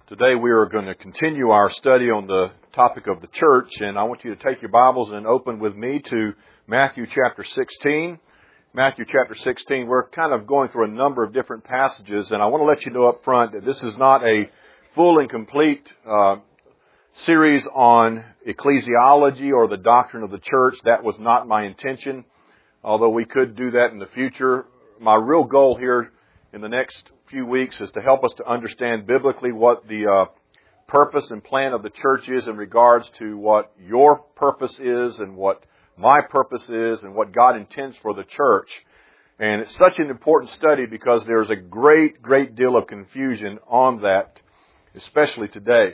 Today we are going to continue our study on the topic of the church, and I want you to take your Bibles and open with me to Matthew chapter 16. Matthew chapter 16, we're kind of going through a number of different passages, and I want to let you know up front that this is not a full and complete series on ecclesiology or the doctrine of the church. That was not my intention, although we could do that in the future. My real goal here in the next few weeks is to help us to understand biblically what the purpose and plan of the church is in regards to what your purpose is and what my purpose is and what God intends for the church. And it's such an important study because there's a great deal of confusion on that, especially today.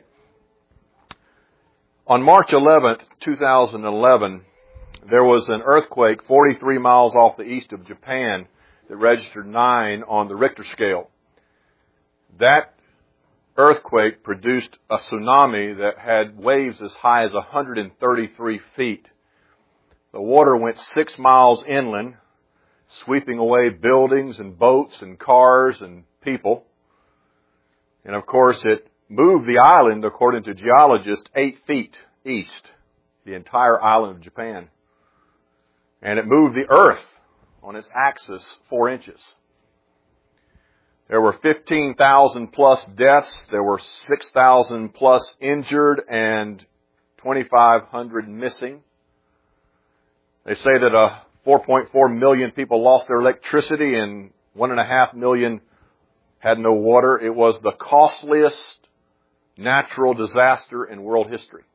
On March 11th, 2011, there was an earthquake 43 miles off the east of Japan that registered 9 on the Richter scale. That earthquake produced a tsunami that had waves as high as 133 feet. The water went 6 miles inland, sweeping away buildings and boats and cars and people. And of course, it moved the island, according to geologists, 8 feet east, the entire island of Japan. And it moved the earth on its axis 4 inches. There were 15,000 plus deaths. There were 6,000 plus injured and 2,500 missing. They say that 4.4 million people lost their electricity and 1.5 million had no water. It was the costliest natural disaster in world history.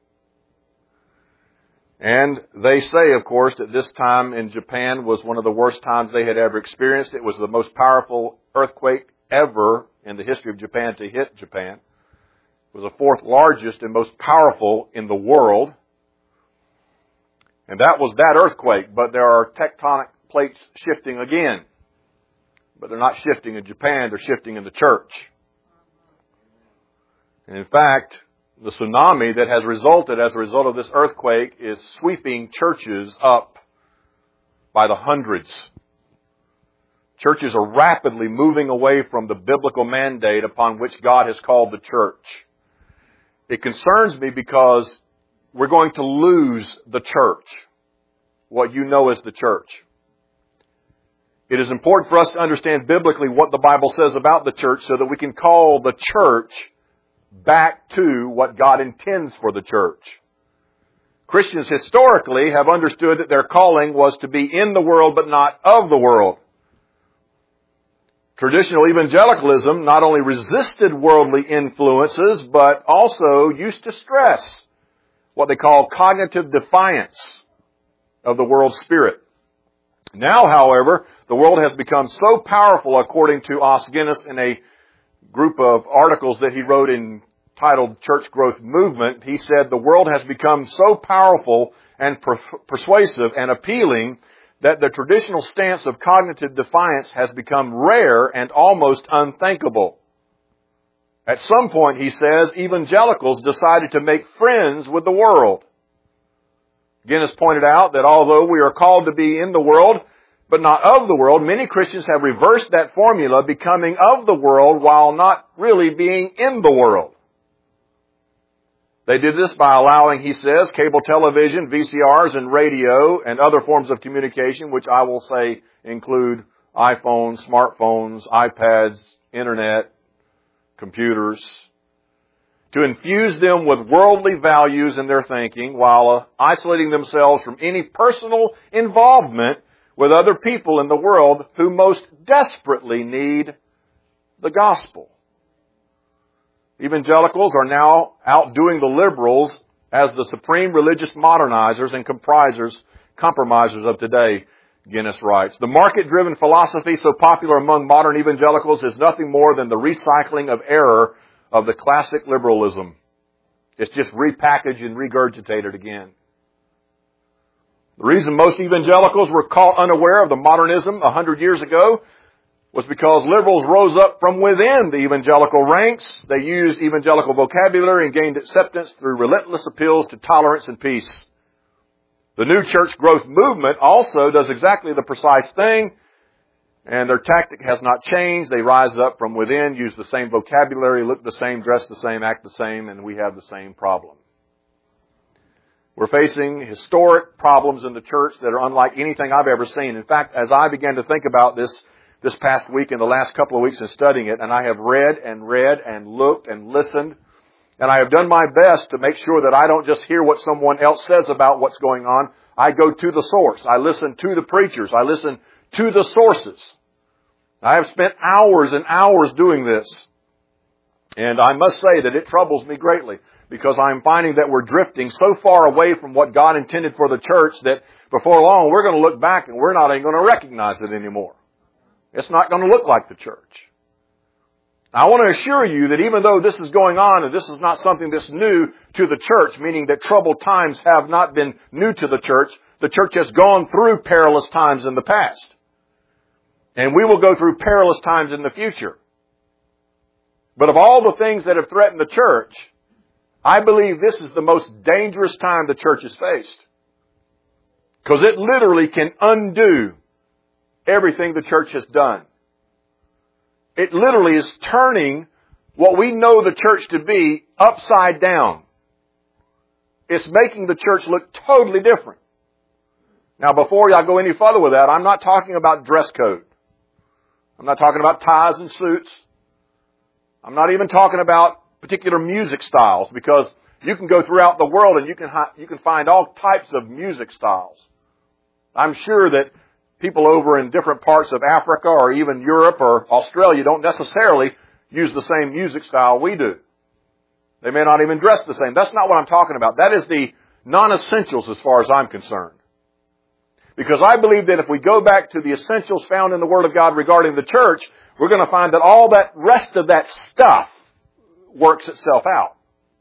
And they say, of course, that this time in Japan was one of the worst times they had ever experienced. It was the most powerful earthquake ever in the history of Japan to hit Japan. It was the 4th largest and most powerful in the world. And that was that earthquake, but there are tectonic plates shifting again. But they're not shifting in Japan, they're shifting in the church. And in fact, the tsunami that has resulted as a result of this earthquake is sweeping churches up by the hundreds. Churches are rapidly moving away from the biblical mandate upon which God has called the church. It concerns me because we're going to lose the church, what you know as the church. It is important for us to understand biblically what the Bible says about the church so that we can call the church back to what God intends for the church. Christians historically have understood that their calling was to be in the world but not of the world. Traditional evangelicalism not only resisted worldly influences, but also used to stress what they call cognitive defiance of the world spirit. Now, however, the world has become so powerful, according to Os Guinness in a group of articles that he wrote entitled Church Growth Movement. He said the world has become so powerful and persuasive and appealing that the traditional stance of cognitive defiance has become rare and almost unthinkable. At some point, he says, evangelicals decided to make friends with the world. Guinness pointed out that although we are called to be in the world, but not of the world, many Christians have reversed that formula, becoming of the world while not really being in the world. They did this by allowing, he says, cable television, VCRs, and radio, and other forms of communication, which I will say include iPhones, smartphones, iPads, internet, computers, to infuse them with worldly values in their thinking while isolating themselves from any personal involvement with other people in the world who most desperately need the gospel. Evangelicals are now outdoing the liberals as the supreme religious modernizers and compromisers of today, Guinness writes. The market-driven philosophy so popular among modern evangelicals is nothing more than the recycling of error of the classic liberalism. It's just repackaged and regurgitated again. The reason most evangelicals were caught unaware of the modernism 100 years ago was because liberals rose up from within the evangelical ranks. They used evangelical vocabulary and gained acceptance through relentless appeals to tolerance and peace. The new church growth movement also does exactly the precise thing, And their tactic has not changed. They rise up from within, use the same vocabulary, look the same, dress the same, act the same, and we have the same problem. We're facing historic problems in the church that are unlike anything I've ever seen. In fact, as I began to think about this past week and the last couple of weeks in studying it, and I have read and looked and listened, and I have done my best to make sure that I don't just hear what someone else says about what's going on. I go to the source. I listen to the preachers. I listen to the sources. I have spent hours and hours doing this. And I must say that it troubles me greatly because I'm finding that we're drifting so far away from what God intended for the church that before long we're going to look back and we're not even going to recognize it anymore. It's not going to look like the church. I want to assure you that even though this is going on and this is not something that's new to the church, meaning that troubled times have not been new to the church has gone through perilous times in the past. And we will go through perilous times in the future. But of all the things that have threatened the church, I believe this is the most dangerous time the church has faced. Because it literally can undo everything the church has done. It literally is turning what we know the church to be upside down. It's making the church look totally different. Now, before I go any further with that, I'm not talking about dress code. I'm not talking about ties and suits. I'm not even talking about particular music styles, because you can go throughout the world and you can find all types of music styles. I'm sure that people over in different parts of Africa or even Europe or Australia don't necessarily use the same music style we do. They may not even dress the same. That's not what I'm talking about. That is the non-essentials as far as I'm concerned. Because I believe that if we go back to the essentials found in the Word of God regarding the church, we're going to find that all that rest of that stuff works itself out.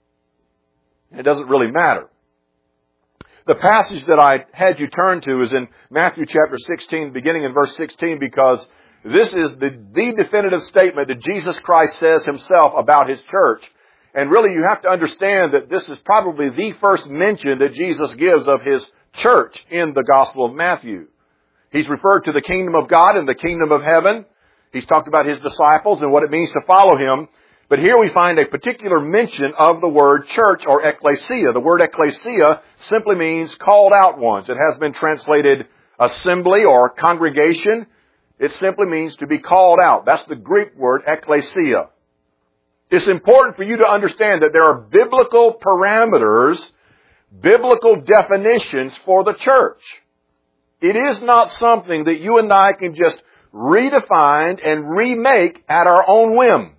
It doesn't really matter. The passage that I had you turn to is in Matthew chapter 16, beginning in verse 16, because this is the definitive statement that Jesus Christ says himself about his church. And really you have to understand that this is probably the first mention that Jesus gives of his church in the Gospel of Matthew. He's referred to the kingdom of God and the kingdom of heaven. He's talked about his disciples and what it means to follow him. But here we find a particular mention of the word church or ecclesia. The word ecclesia simply means called out ones. It has been translated assembly or congregation. It simply means to be called out. That's the Greek word ecclesia. It's important for you to understand that there are biblical parameters, biblical definitions for the church. It is not something that you and I can just redefine and remake at our own whim.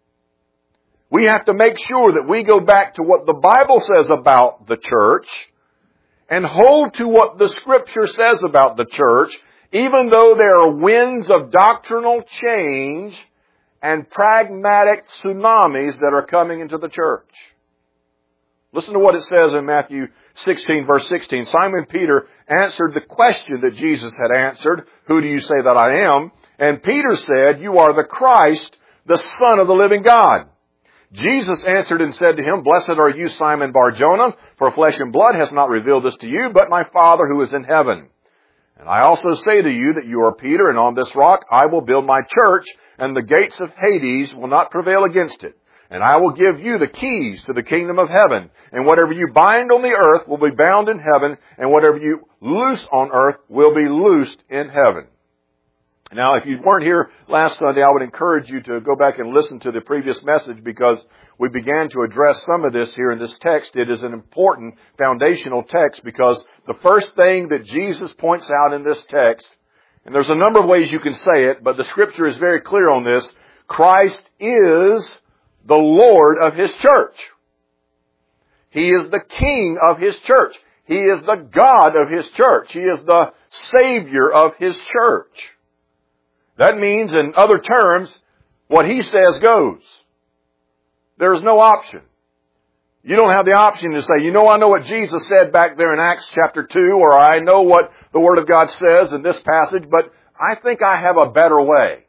We have to make sure that we go back to what the Bible says about the church and hold to what the Scripture says about the church, even though there are winds of doctrinal change and pragmatic tsunamis that are coming into the church. Listen to what it says in Matthew 16, verse 16. Simon Peter answered the question that Jesus had answered, "Who do you say that I am?" And Peter said, "You are the Christ, the Son of the living God." Jesus answered and said to him, "Blessed are you, Simon Bar-Jonah, for flesh and blood has not revealed this to you, but my Father who is in heaven. And I also say to you that you are Peter, and on this rock I will build my church, and the gates of Hades will not prevail against it. And I will give you the keys to the kingdom of heaven. And whatever you bind on the earth will be bound in heaven, and whatever you loose on earth will be loosed in heaven." Now, if you weren't here last Sunday, I would encourage you to go back and listen to the previous message, because we began to address some of this here in this text. It is an important foundational text, because the first thing that Jesus points out in this text, and there's a number of ways you can say it, but the Scripture is very clear on this: Christ is the Lord of His church. He is the King of His church. He is the God of His church. He is the Savior of His church. That means, in other terms, what He says goes. There's no option. You don't have the option to say, I know what Jesus said back there in Acts chapter 2, or I know what the Word of God says in this passage, but I think I have a better way.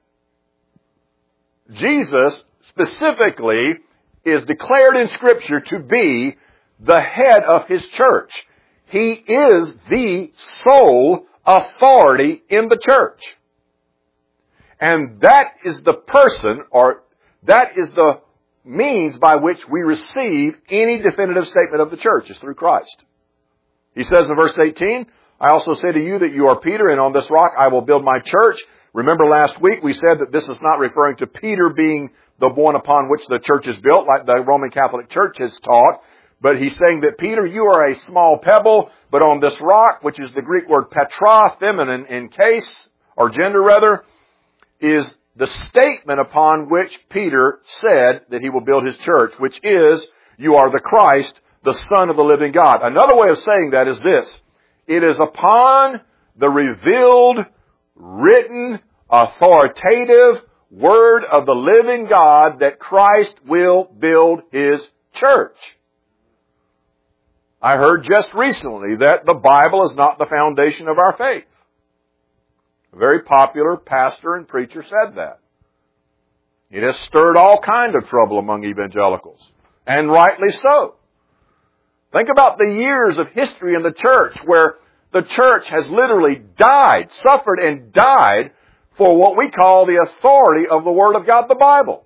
Jesus specifically is declared in Scripture to be the head of His church. He is the sole authority in the church. And that is the person, or that is the means by which we receive any definitive statement of the church, is through Christ. He says in verse 18, I also say to you that you are Peter, and on this rock I will build my church. Remember last week we said that this is not referring to Peter being the one upon which the church is built, like the Roman Catholic Church has taught. But he's saying that, Peter, you are a small pebble, but on this rock, which is the Greek word petra, feminine in case, or gender rather, is the statement upon which Peter said that he will build his church, which is, you are the Christ, the Son of the living God. Another way of saying that is this. It is upon the revealed, written, authoritative Word of the living God that Christ will build His church. I heard just recently that the Bible is not the foundation of our faith. A very popular pastor and preacher said that. It has stirred all kind of trouble among evangelicals, and rightly so. Think about the years of history in the church where the church has literally died, suffered and died for what we call the authority of the Word of God, the Bible.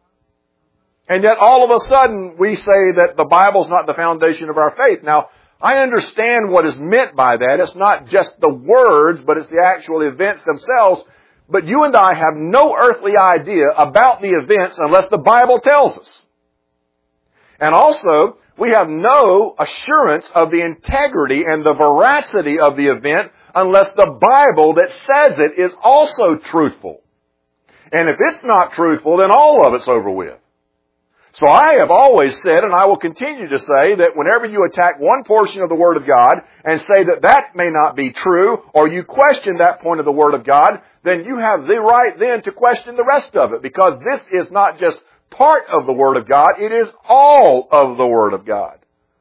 And yet all of a sudden we say that the Bible's not the foundation of our faith. Now, I understand what is meant by that. It's not just the words, but it's the actual events themselves. But you and I have no earthly idea about the events unless the Bible tells us. And also, we have no assurance of the integrity and the veracity of the event unless the Bible that says it is also truthful. And if it's not truthful, then all of it's over with. So I have always said, and I will continue to say, that whenever you attack one portion of the Word of God and say that that may not be true, or you question that point of the Word of God, then you have the right then to question the rest of it, because this is not just part of the Word of God, it is all of the Word of God.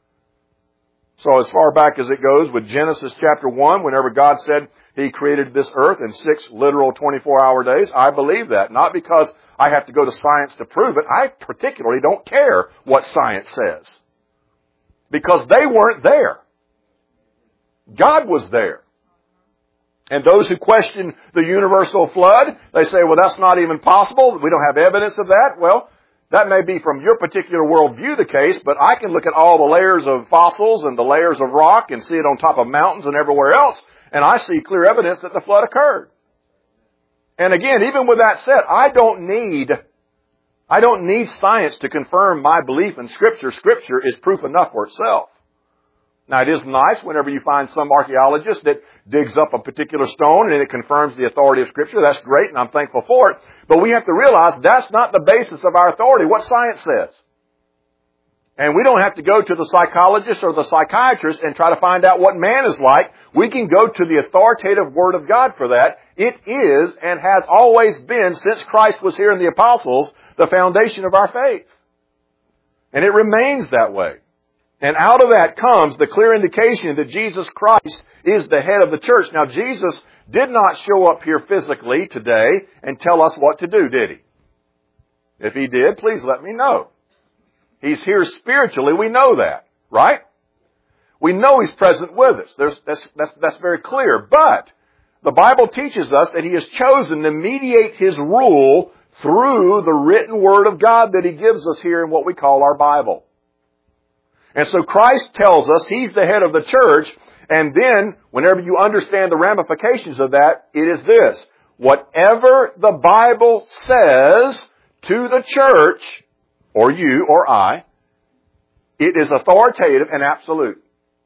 So as far back as it goes with Genesis chapter 1, whenever God said He created this earth in 6 literal 24-hour days, I believe that. Not because I have to go to science to prove it. I particularly don't care what science says. Because they weren't there. God was there. And those who question the universal flood, they say, well, that's not even possible. We don't have evidence of that. Well, that may be from your particular worldview the case, but I can look at all the layers of fossils and the layers of rock and see it on top of mountains and everywhere else, and I see clear evidence that the flood occurred. And again, even with that said, I don't need science to confirm my belief in Scripture. Scripture is proof enough for itself. Now, it is nice whenever you find some archaeologist that digs up a particular stone and it confirms the authority of Scripture. That's great, and I'm thankful for it. But we have to realize that's not the basis of our authority, what science says. And we don't have to go to the psychologist or the psychiatrist and try to find out what man is like. We can go to the authoritative Word of God for that. It is and has always been, since Christ was here in the apostles, the foundation of our faith. And it remains that way. And out of that comes the clear indication that Jesus Christ is the head of the church. Now, Jesus did not show up here physically today and tell us what to do, did He? If He did, please let me know. He's here spiritually. We know that, right? We know He's present with us. That's very clear. But the Bible teaches us that He has chosen to mediate His rule through the written Word of God that He gives us here in what we call our Bible. And so Christ tells us He's the head of the church, and then whenever you understand the ramifications of that, it is this. Whatever the Bible says to the church, or you or I, it is authoritative and absolute.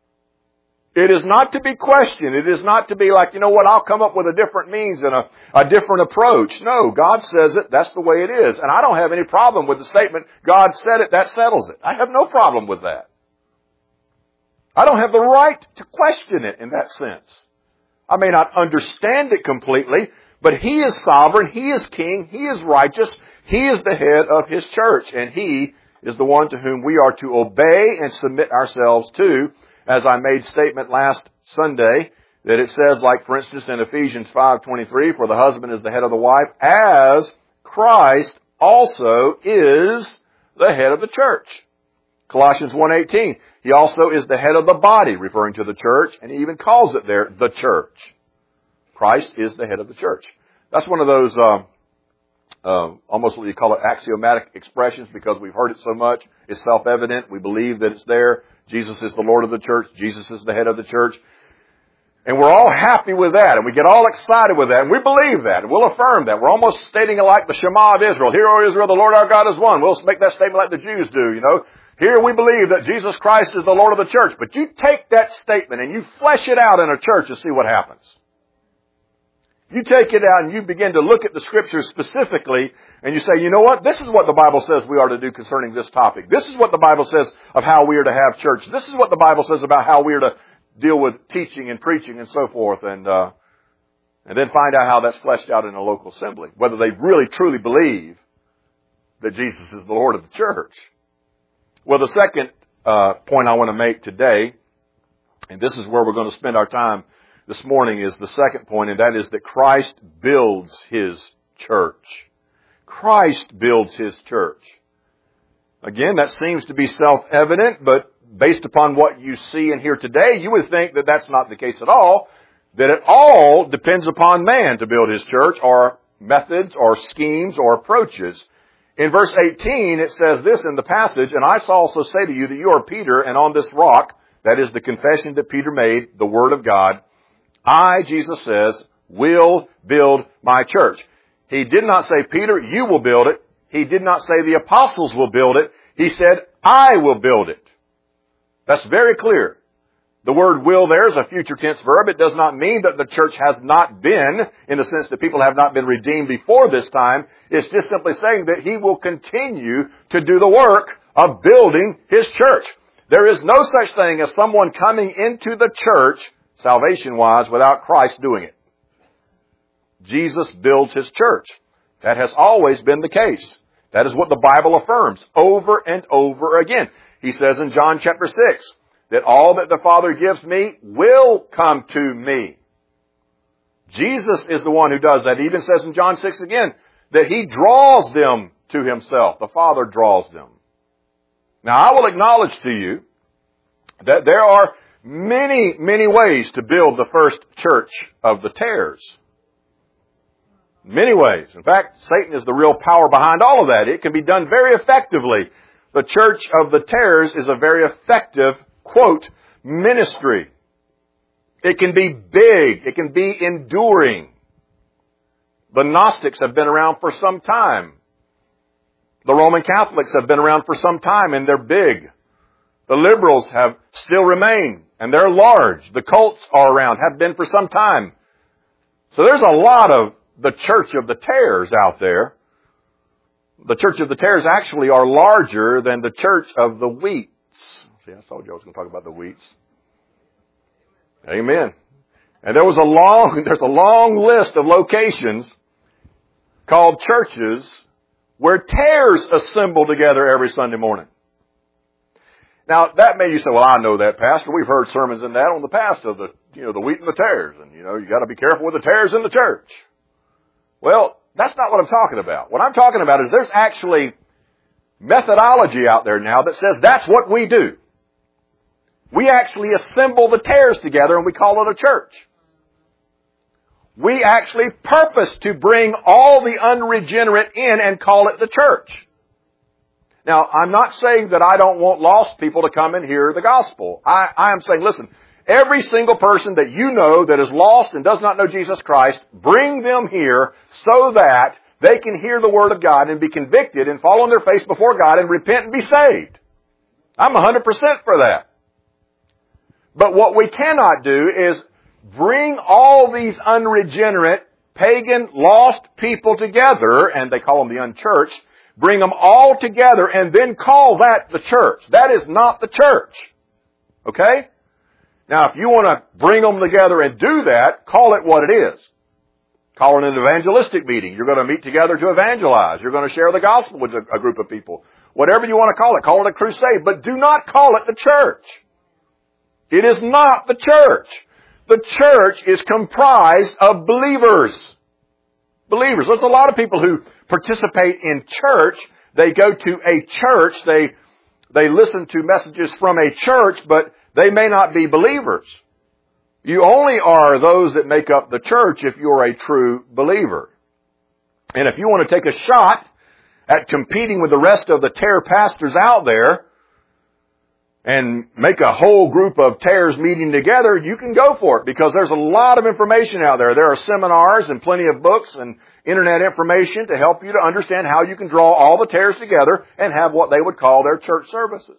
It is not to be questioned. It is not to be like, you know what, I'll come up with a different means and a different approach. No, God says it, that's the way it is. And I don't have any problem with the statement, God said it, that settles it. I have no problem with that. I don't have the right to question it in that sense. I may not understand it completely, but He is sovereign, He is king, He is righteous, He is the head of His church, and He is the one to whom we are to obey and submit ourselves to. As I made statement last Sunday, that it says, like for instance in Ephesians 5:23, for the husband is the head of the wife, as Christ also is the head of the church. Colossians 1:18, He also is the head of the body, referring to the church, and He even calls it there, the church. Christ is the head of the church. That's one of those almost what you call it axiomatic expressions because we've heard it so much. It's self-evident. We believe that it's there. Jesus is the Lord of the church. Jesus is the head of the church. And we're all happy with that, and we get all excited with that, and we believe that, and we'll affirm that. We're almost stating it like the Shema of Israel. Hear, O Israel, the Lord our God is one. We'll make that statement like the Jews do, you know. Here we believe that Jesus Christ is the Lord of the church. But you take that statement and you flesh it out in a church and see what happens. You take it out and you begin to look at the Scriptures specifically, and you say, you know what? This is what the Bible says we are to do concerning this topic. This is what the Bible says of how we are to have church. This is what the Bible says about how we are to deal with teaching and preaching and so forth, and then find out how that's fleshed out in a local assembly, whether they really truly believe that Jesus is the Lord of the church. Well, the second point I want to make today, and this is where we're going to spend our time this morning, is the second point, and that is that Christ builds His church. Christ builds His church. Again, that seems to be self-evident, but based upon what you see and hear today, you would think that that's not the case at all, that it all depends upon man to build his church, or methods, or schemes, or approaches. In verse 18, it says this in the passage, and I also say to you that you are Peter, and on this rock, that is the confession that Peter made, the Word of God, I, Jesus says, will build my church. He did not say, Peter, you will build it. He did not say the apostles will build it. He said, I will build it. That's very clear. The word will there is a future tense verb. It does not mean that the church has not been, in the sense that people have not been redeemed before this time. It's just simply saying that He will continue to do the work of building His church. There is no such thing as someone coming into the church, salvation-wise, without Christ doing it. Jesus builds His church. That has always been the case. That is what the Bible affirms over and over again. He says in John chapter 6 that all that the Father gives me will come to me. Jesus is the one who does that. He even says in John 6 again that He draws them to Himself. The Father draws them. Now, I will acknowledge to you that there are many, many ways to build the first church of the tares. Many ways. In fact, Satan is the real power behind all of that. It can be done very effectively. The church of the tares is a very effective, quote, ministry. It can be big. It can be enduring. The Gnostics have been around for some time. The Roman Catholics have been around for some time, and they're big. The liberals have still remained, and they're large. The cults are around, have been for some time. So there's a lot of the church of the tares out there. The church of the tares actually are larger than the church of the wheats. See, I told you I was going to talk about the wheats. Amen. And there's a long list of locations called churches where tares assemble together every Sunday morning. Now, that may you say, well, I know that, Pastor. We've heard sermons in that on the past of the wheat and the tares. And, you got to be careful with the tares in the church. Well, that's not what I'm talking about. What I'm talking about is there's actually methodology out there now that says that's what we do. We actually assemble the tares together and we call it a church. We actually purpose to bring all the unregenerate in and call it the church. Now, I'm not saying that I don't want lost people to come and hear the gospel. I am saying, listen, every single person that you know that is lost and does not know Jesus Christ, bring them here so that they can hear the Word of God and be convicted and fall on their face before God and repent and be saved. I'm 100% for that. But what we cannot do is bring all these unregenerate, pagan, lost people together, and they call them the unchurched, bring them all together and then call that the church. That is not the church. Okay? Now, if you want to bring them together and do that, call it what it is. Call it an evangelistic meeting. You're going to meet together to evangelize. You're going to share the gospel with a group of people. Whatever you want to call it a crusade. But do not call it the church. It is not the church. The church is comprised of believers. Believers. There's a lot of people who participate in church. They go to a church. They listen to messages from a church, but they may not be believers. You only are those that make up the church if you're a true believer. And if you want to take a shot at competing with the rest of the tare pastors out there and make a whole group of tares meeting together, you can go for it, because there's a lot of information out there. There are seminars and plenty of books and internet information to help you to understand how you can draw all the tares together and have what they would call their church services.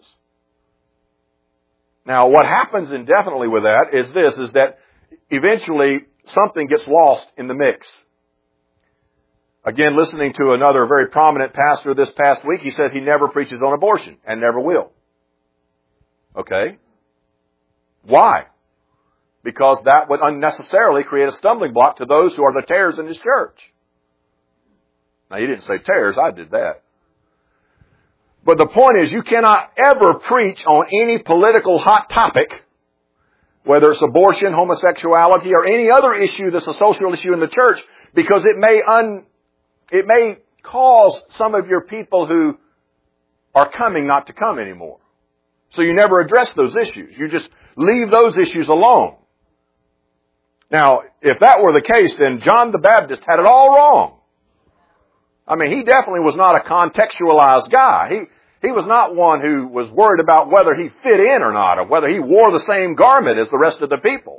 Now, what happens indefinitely with that is that eventually something gets lost in the mix. Again, listening to another very prominent pastor this past week, he says he never preaches on abortion and never will. Okay? Why? Because that would unnecessarily create a stumbling block to those who are the tares in his church. Now, he didn't say tares, I did that. But the point is, you cannot ever preach on any political hot topic, whether it's abortion, homosexuality, or any other issue that's a social issue in the church, because it may cause some of your people who are coming not to come anymore. So you never address those issues. You just leave those issues alone. Now, if that were the case, then John the Baptist had it all wrong. I mean, he definitely was not a contextualized guy. He was not one who was worried about whether he fit in or not, or whether he wore the same garment as the rest of the people.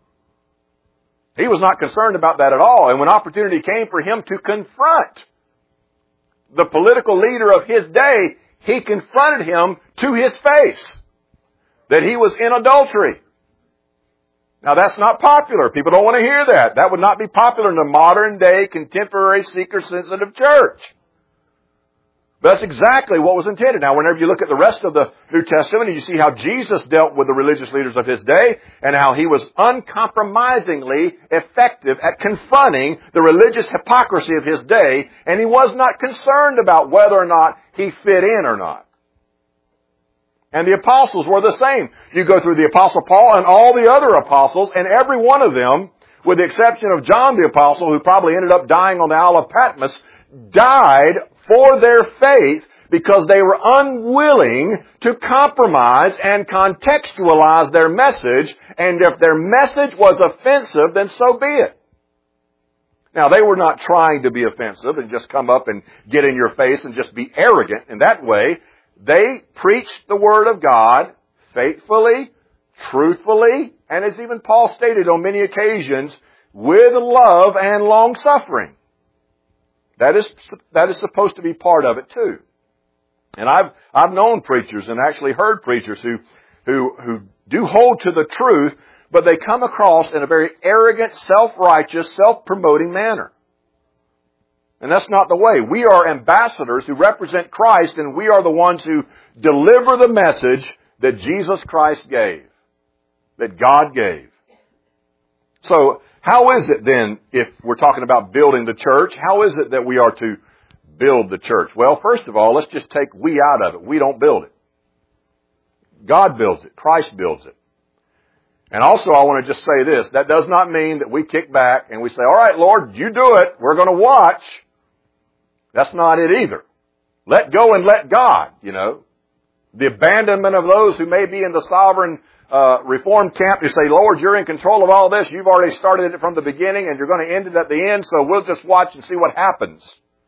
He was not concerned about that at all. And when opportunity came for him to confront the political leader of his day, he confronted him to his face that he was in adultery. Now, that's not popular. People don't want to hear that. That would not be popular in the modern day, contemporary, seeker-sensitive church. But that's exactly what was intended. Now, whenever you look at the rest of the New Testament, you see how Jesus dealt with the religious leaders of his day and how he was uncompromisingly effective at confronting the religious hypocrisy of his day, and he was not concerned about whether or not he fit in or not. And the apostles were the same. You go through the Apostle Paul and all the other apostles, and every one of them, with the exception of John the Apostle, who probably ended up dying on the Isle of Patmos, died for their faith because they were unwilling to compromise and contextualize their message, and if their message was offensive, then so be it. Now, they were not trying to be offensive and just come up and get in your face and just be arrogant in that way. They preached the Word of God faithfully, truthfully, and as even Paul stated on many occasions, with love and long-suffering. That is supposed to be part of it too. And I've known preachers and actually heard preachers who do hold to the truth, but they come across in a very arrogant, self-righteous, self-promoting manner. And that's not the way. We are ambassadors who represent Christ, and we are the ones who deliver the message that Jesus Christ gave, that God gave. So, how is it then, if we're talking about building the church, how is it that we are to build the church? Well, first of all, let's just take we out of it. We don't build it. God builds it. Christ builds it. And also, I want to just say this. That does not mean that we kick back and we say, all right, Lord, you do it. We're going to watch. That's not it either. Let go and let God, you know. The abandonment of those who may be in the sovereign Reformed camp who say, Lord, you're in control of all this. You've already started it from the beginning and you're going to end it at the end, so we'll just watch and see what happens.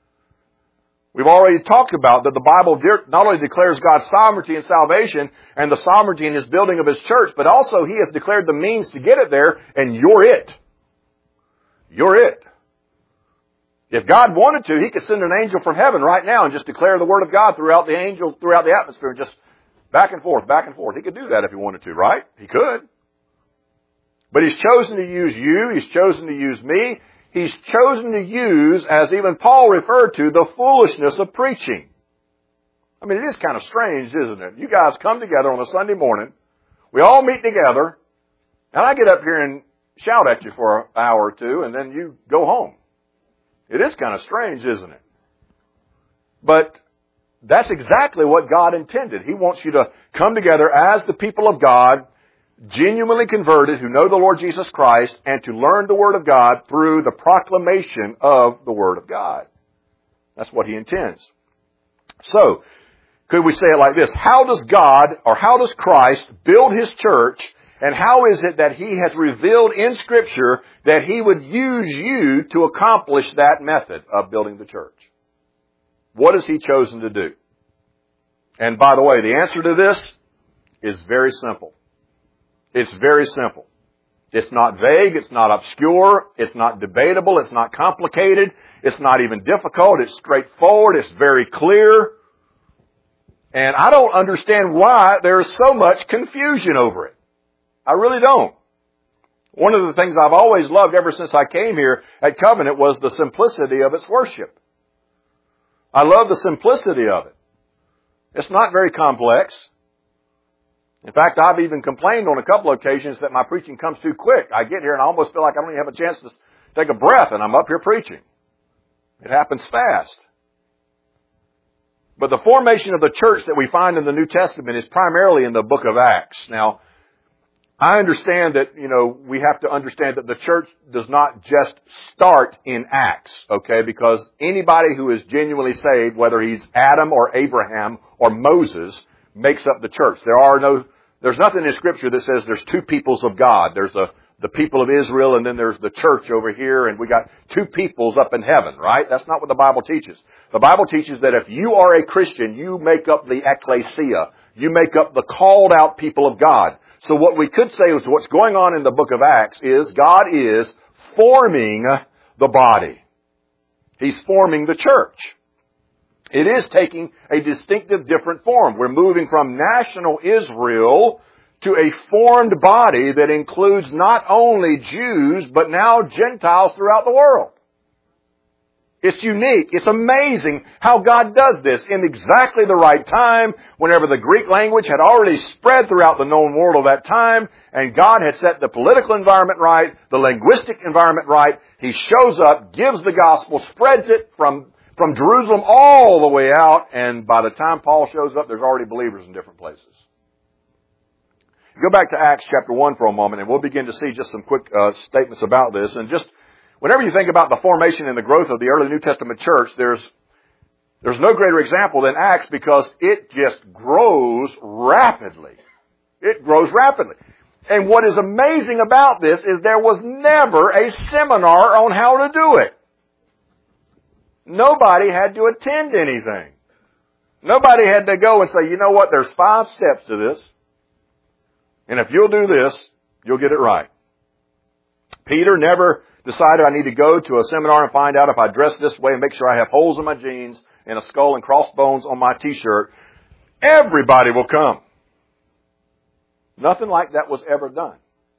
We've already talked about that the Bible not only declares God's sovereignty and salvation and the sovereignty in His building of His church, but also He has declared the means to get it there, and you're it. You're it. If God wanted to, He could send an angel from heaven right now and just declare the Word of God throughout the atmosphere, and just back and forth, back and forth. He could do that if He wanted to, right? He could. But He's chosen to use you. He's chosen to use me. He's chosen to use, as even Paul referred to, the foolishness of preaching. I mean, it is kind of strange, isn't it? You guys come together on a Sunday morning. We all meet together. And I get up here and shout at you for an hour or two, and then you go home. It is kind of strange, isn't it? But that's exactly what God intended. He wants you to come together as the people of God, genuinely converted, who know the Lord Jesus Christ, and to learn the Word of God through the proclamation of the Word of God. That's what He intends. So, could we say it like this? How does God, or how does Christ build His church, And how is it that He has revealed in Scripture that He would use you to accomplish that method of building the church? What has He chosen to do? And by the way, the answer to this is very simple. It's very simple. It's not vague, it's not obscure, it's not debatable, it's not complicated, it's not even difficult, it's straightforward, it's very clear. And I don't understand why there is so much confusion over it. I really don't. One of the things I've always loved ever since I came here at Covenant was the simplicity of its worship. I love the simplicity of it. It's not very complex. In fact, I've even complained on a couple of occasions that my preaching comes too quick. I get here and I almost feel like I don't even have a chance to take a breath and I'm up here preaching. It happens fast. But the formation of the church that we find in the New Testament is primarily in the book of Acts. Now, I understand that, we have to understand that the church does not just start in Acts, okay? Because anybody who is genuinely saved, whether he's Adam or Abraham or Moses, makes up the church. There's nothing in Scripture that says there's two peoples of God. There's the people of Israel and then there's the church over here and we got two peoples up in heaven, right? That's not what the Bible teaches. The Bible teaches that if you are a Christian, you make up the ecclesia. You make up the called out people of God. So what we could say is what's going on in the book of Acts is God is forming the body. He's forming the church. It is taking a distinctive different form. We're moving from national Israel to a formed body that includes not only Jews, but now Gentiles throughout the world. It's unique. It's amazing how God does this in exactly the right time, whenever the Greek language had already spread throughout the known world of that time, and God had set the political environment right, the linguistic environment right. He shows up, gives the gospel, spreads it from Jerusalem all the way out, and by the time Paul shows up, there's already believers in different places. Go back to Acts chapter 1 for a moment, and we'll begin to see just some quick statements about this. And just whenever you think about the formation and the growth of the early New Testament church, there's no greater example than Acts because it just grows rapidly. It grows rapidly. And what is amazing about this is there was never a seminar on how to do it. Nobody had to attend anything. Nobody had to go and say, you know what, there's 5 steps to this. And if you'll do this, you'll get it right. Peter never decided I need to go to a seminar and find out if I dress this way and make sure I have holes in my jeans and a skull and crossbones on my t-shirt. Everybody will come. Nothing like that was ever done.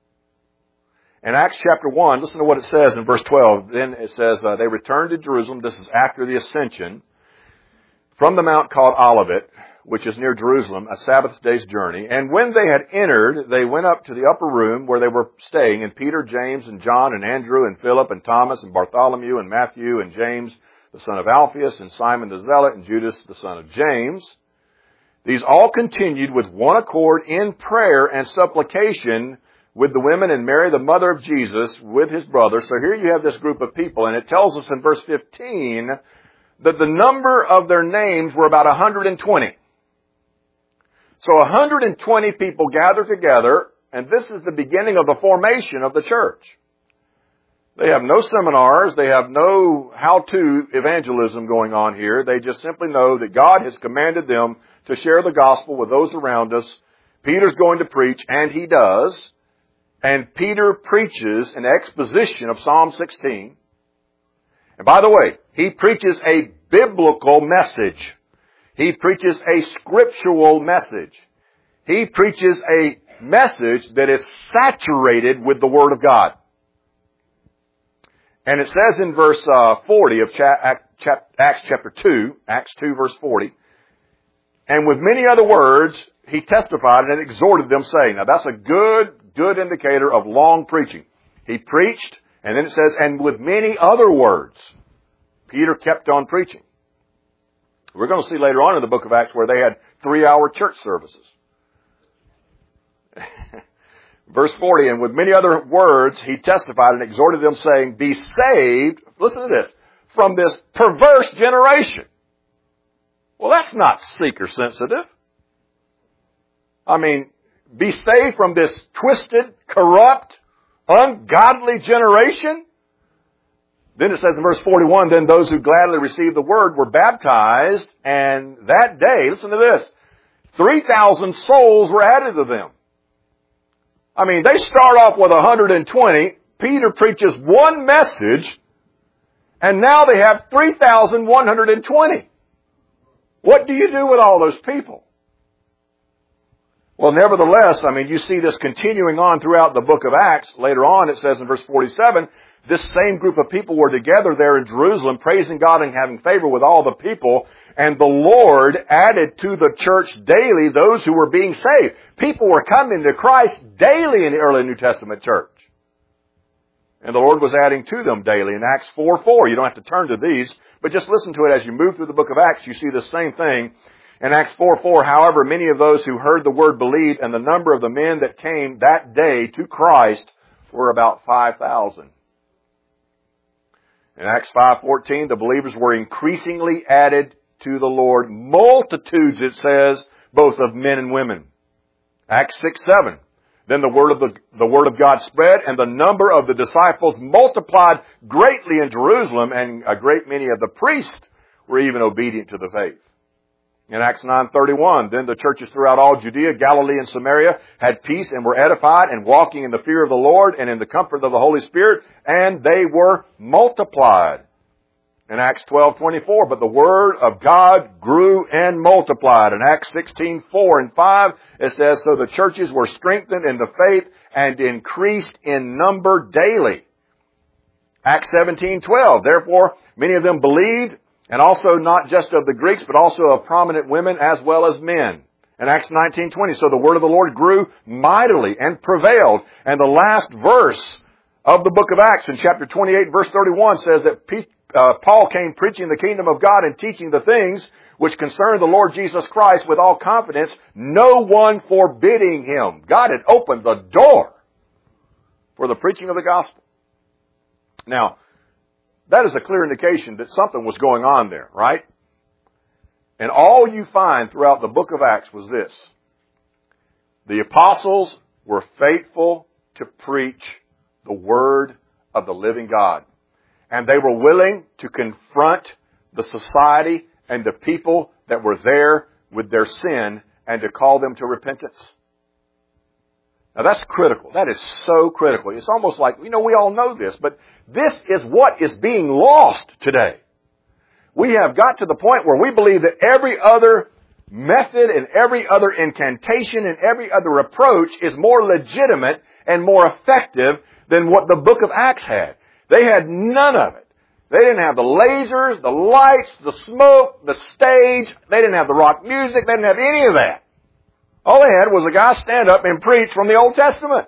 In Acts chapter 1, listen to what it says in verse 12. Then it says, they returned to Jerusalem. This is after the ascension from the mount called Olivet, which is near Jerusalem, a Sabbath day's journey. And when they had entered, they went up to the upper room where they were staying, and Peter, James, and John, and Andrew, and Philip, and Thomas, and Bartholomew, and Matthew, and James, the son of Alphaeus, and Simon the Zealot, and Judas, the son of James. These all continued with one accord in prayer and supplication with the women and Mary, the mother of Jesus, with his brother. So here you have this group of people, and it tells us in verse 15 that the number of their names were about 120. So 120 people gather together, and this is the beginning of the formation of the church. They have no seminars. They have no how-to evangelism going on here. They just simply know that God has commanded them to share the gospel with those around us. Peter's going to preach, and he does. And Peter preaches an exposition of Psalm 16. And by the way, he preaches a biblical message. He preaches a scriptural message. He preaches a message that is saturated with the Word of God. And it says in verse 40 of Acts chapter 2, Acts 2 verse 40, and with many other words, he testified and exhorted them, saying, now that's a good indicator of long preaching. He preached, and then it says, and with many other words, Peter kept on preaching. We're going to see later on in the book of Acts where they had 3-hour church services. Verse 40, and with many other words, he testified and exhorted them, saying, be saved, listen to this, from this perverse generation. Well, that's not seeker sensitive. I mean, be saved from this twisted, corrupt, ungodly generation? Then it says in verse 41, then those who gladly received the word were baptized, and that day, listen to this, 3,000 souls were added to them. I mean, they start off with 120. Peter preaches one message, and now they have 3,120. What do you do with all those people? Well, nevertheless, I mean, you see this continuing on throughout the book of Acts. Later on, it says in verse 47, this same group of people were together there in Jerusalem, praising God and having favor with all the people. And the Lord added to the church daily those who were being saved. People were coming to Christ daily in the early New Testament church. And the Lord was adding to them daily in Acts 4:4. You don't have to turn to these, but just listen to it as you move through the book of Acts. You see the same thing. In Acts 4:4, however, many of those who heard the word believed, and the number of the men that came that day to Christ were about 5,000. In Acts 5:14, the believers were increasingly added to the Lord. Multitudes, it says, both of men and women. Acts 6:7. Then the word of God spread, and the number of the disciples multiplied greatly in Jerusalem, and a great many of the priests were even obedient to the faith. In Acts 9:31, then the churches throughout all Judea, Galilee, and Samaria had peace and were edified and walking in the fear of the Lord and in the comfort of the Holy Spirit, and they were multiplied. In Acts 12:24, but the word of God grew and multiplied. In Acts 16:4 and 5, it says, so the churches were strengthened in the faith and increased in number daily. Acts 17:12, therefore many of them believed, and also not just of the Greeks, but also of prominent women as well as men. In Acts 19:20, so the word of the Lord grew mightily and prevailed. And the last verse of the book of Acts in chapter 28, verse 31 says that Paul came preaching the kingdom of God and teaching the things which concern the Lord Jesus Christ with all confidence, no one forbidding him. God had opened the door for the preaching of the gospel. Now, that is a clear indication that something was going on there, right? And all you find throughout the book of Acts was this. The apostles were faithful to preach the word of the living God. And they were willing to confront the society and the people that were there with their sin and to call them to repentance. Now that's critical. That is so critical. It's almost like, we all know this, but this is what is being lost today. We have got to the point where we believe that every other method and every other incantation and every other approach is more legitimate and more effective than what the book of Acts had. They had none of it. They didn't have the lasers, the lights, the smoke, the stage. They didn't have the rock music. They didn't have any of that. All they had was a guy stand up and preach from the Old Testament.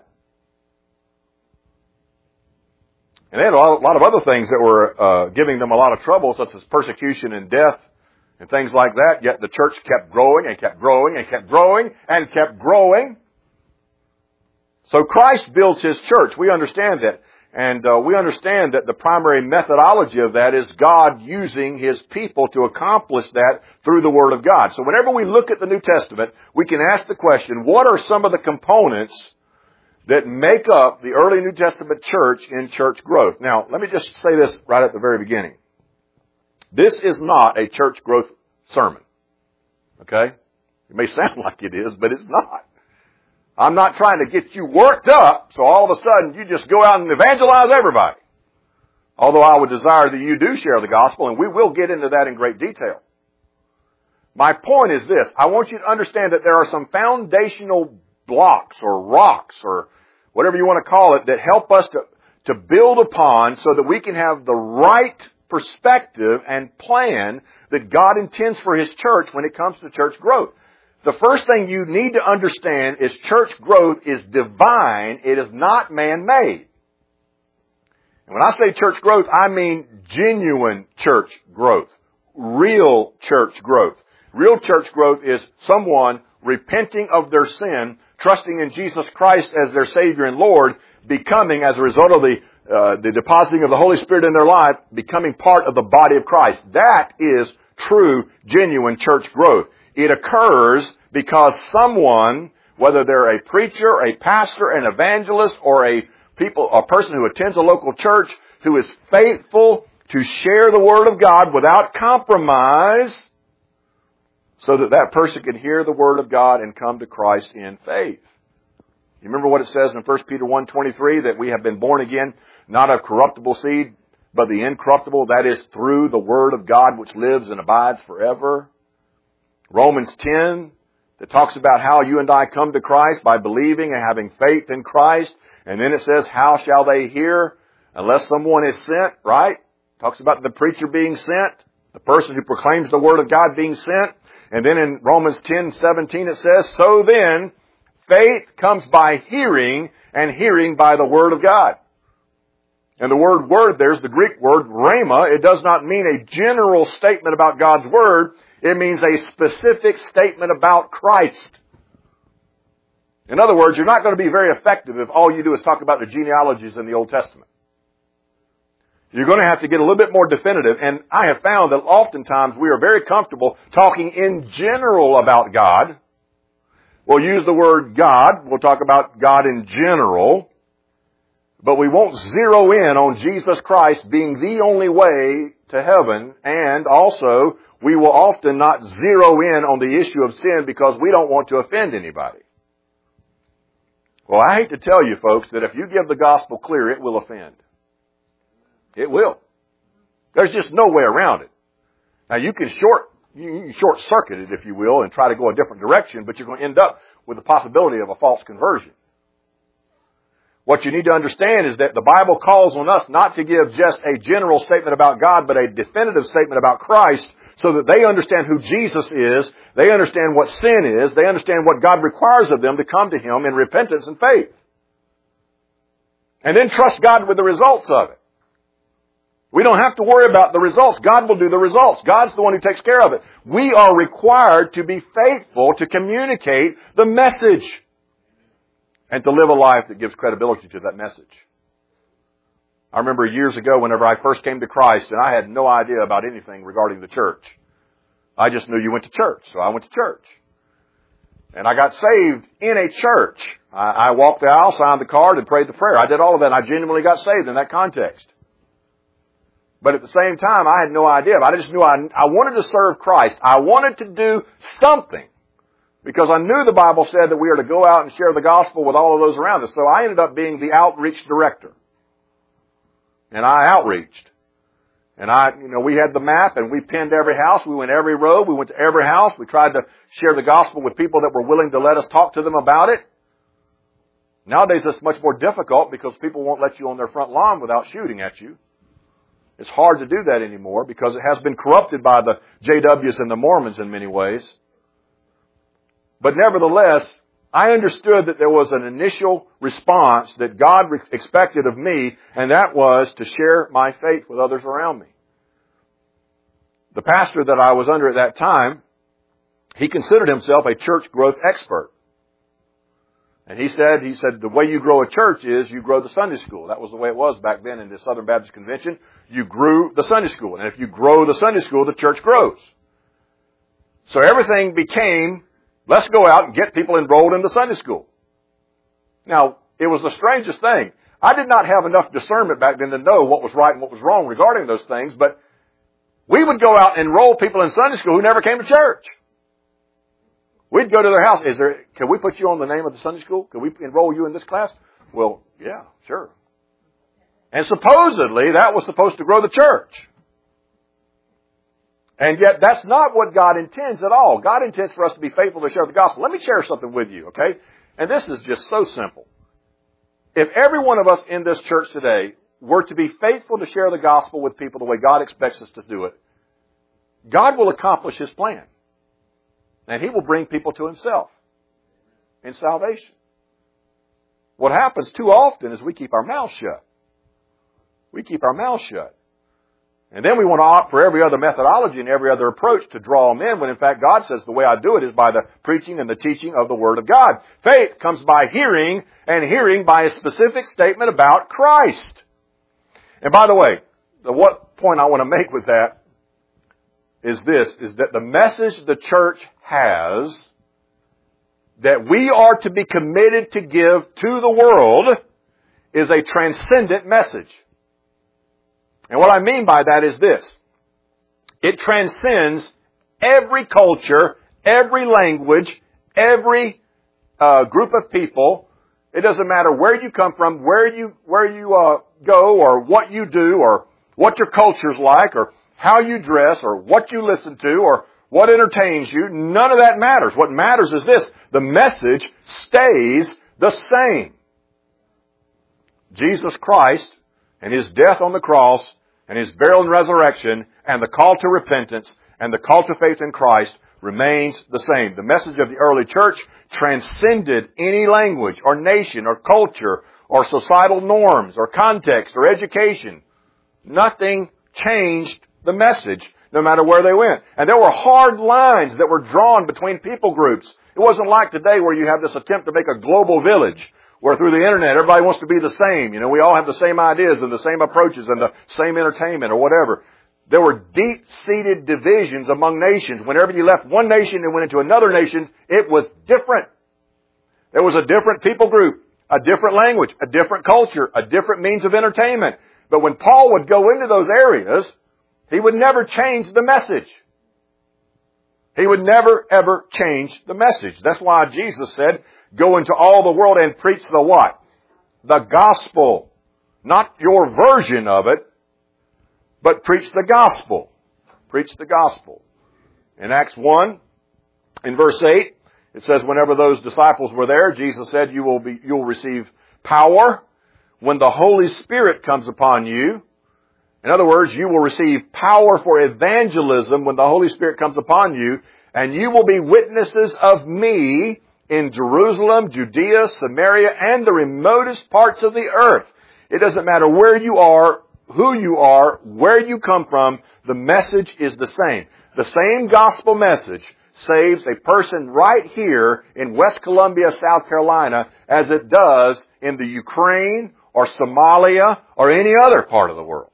And they had a lot of other things that were giving them a lot of trouble, such as persecution and death and things like that. Yet the church kept growing and kept growing and kept growing and kept growing. So Christ builds His church. We understand that. And we understand that the primary methodology of that is God using His people to accomplish that through the Word of God. So whenever we look at the New Testament, we can ask the question, what are some of the components that make up the early New Testament church in church growth? Now, let me just say this right at the very beginning. This is not a church growth sermon. Okay? It may sound like it is, but it's not. I'm not trying to get you worked up so all of a sudden you just go out and evangelize everybody. Although I would desire that you do share the gospel, and we will get into that in great detail. My point is this. I want you to understand that there are some foundational blocks or rocks or whatever you want to call it that help us to build upon so that we can have the right perspective and plan that God intends for His church when it comes to church growth. The first thing you need to understand is church growth is divine. It is not man-made. And when I say church growth, I mean genuine church growth. Real church growth. Real church growth is someone repenting of their sin, trusting in Jesus Christ as their Savior and Lord, becoming, as a result of the depositing of the Holy Spirit in their life, becoming part of the body of Christ. That is true, genuine church growth. It occurs because someone whether they're a preacher, a pastor, an evangelist, or a person who attends a local church who is faithful to share the Word of God without compromise so that that person can hear the Word of God and come to Christ in faith. You remember what it says in 1 Peter 1:23, that we have been born again, not of corruptible seed, but the incorruptible, that is through the Word of God which lives and abides forever. Romans 10, that talks about how you and I come to Christ by believing and having faith in Christ. And then it says, how shall they hear unless someone is sent, right? Talks about the preacher being sent, the person who proclaims the Word of God being sent. And then in Romans 10:17 it says, so then, faith comes by hearing, and hearing by the Word of God. And the word there's the Greek word rhema. It does not mean a general statement about God's Word. It means a specific statement about Christ. In other words, you're not going to be very effective if all you do is talk about the genealogies in the Old Testament. You're going to have to get a little bit more definitive, and I have found that oftentimes we are very comfortable talking in general about God. We'll use the word God. We'll talk about God in general. But we won't zero in on Jesus Christ being the only way to heaven, and also we will often not zero in on the issue of sin because we don't want to offend anybody. Well, I hate to tell you folks that if you give the gospel clear, it will offend. It will. There's just no way around it. Now you can short circuit it, if you will, and try to go a different direction, but you're going to end up with the possibility of a false conversion. What you need to understand is that the Bible calls on us not to give just a general statement about God, but a definitive statement about Christ, so that they understand who Jesus is, they understand what sin is, they understand what God requires of them to come to Him in repentance and faith. And then trust God with the results of it. We don't have to worry about the results. God will do the results. God's the one who takes care of it. We are required to be faithful to communicate the message and to live a life that gives credibility to that message. I remember years ago whenever I first came to Christ, and I had no idea about anything regarding the church. I just knew you went to church, so I went to church. And I got saved in a church. I walked the aisle, signed the card, and prayed the prayer. I did all of that, and I genuinely got saved in that context. But at the same time, I had no idea. I just knew I wanted to serve Christ. I wanted to do something. Because I knew the Bible said that we are to go out and share the gospel with all of those around us. So I ended up being the outreach director. And I outreached. And we had the map and we pinned every house. We went every road. We went to every house. We tried to share the gospel with people that were willing to let us talk to them about it. Nowadays it's much more difficult because people won't let you on their front lawn without shooting at you. It's hard to do that anymore because it has been corrupted by the JWs and the Mormons in many ways. But nevertheless, I understood that there was an initial response that God expected of me, and that was to share my faith with others around me. The pastor that I was under at that time, he considered himself a church growth expert. And he said, the way you grow a church is you grow the Sunday school. That was the way it was back then in the Southern Baptist Convention. You grew the Sunday school. And if you grow the Sunday school, the church grows. So everything became, let's go out and get people enrolled in the Sunday school. Now, it was the strangest thing. I did not have enough discernment back then to know what was right and what was wrong regarding those things, but we would go out and enroll people in Sunday school who never came to church. We'd go to their house. Can we put you on the name of the Sunday school? Can we enroll you in this class? Well, yeah, sure. And supposedly that was supposed to grow the church. And yet that's not what God intends at all. God intends for us to be faithful to share the gospel. Let me share something with you, okay? And this is just so simple. If every one of us in this church today were to be faithful to share the gospel with people the way God expects us to do it, God will accomplish His plan. And He will bring people to Himself in salvation. What happens too often is we keep our mouths shut. We keep our mouths shut. And then we want to opt for every other methodology and every other approach to draw them in, when in fact God says the way I do it is by the preaching and the teaching of the Word of God. Faith comes by hearing, and hearing by a specific statement about Christ. And by the way, what point I want to make with that is this, is that the message the church has that we are to be committed to give to the world is a transcendent message. And what I mean by that is this. It transcends every culture, every language, every group of people. It doesn't matter where you come from, where you go, or what you do, or what your culture's like, or how you dress, or what you listen to, or what entertains you. None of that matters. What matters is this. The message stays the same. Jesus Christ and His death on the cross and His burial and resurrection and the call to repentance and the call to faith in Christ remains the same. The message of the early church transcended any language or nation or culture or societal norms or context or education. Nothing changed the message no matter where they went. And there were hard lines that were drawn between people groups. It wasn't like today where you have this attempt to make a global village where through the internet everybody wants to be the same. You know, we all have the same ideas and the same approaches and the same entertainment or whatever. There were deep-seated divisions among nations. Whenever you left one nation and went into another nation, it was different. There was a different people group, a different language, a different culture, a different means of entertainment. But when Paul would go into those areas, he would never change the message. He would never, ever change the message. That's why Jesus said, go into all the world and preach the what? The gospel. Not your version of it, but preach the gospel. Preach the gospel. In Acts 1, in verse 8, it says, whenever those disciples were there, Jesus said, you will receive power when the Holy Spirit comes upon you. In other words, you will receive power for evangelism when the Holy Spirit comes upon you, and you will be witnesses of me in Jerusalem, Judea, Samaria, and the remotest parts of the earth. It doesn't matter where you are, who you are, where you come from, the message is the same. The same gospel message saves a person right here in West Columbia, South Carolina, as it does in the Ukraine or Somalia or any other part of the world.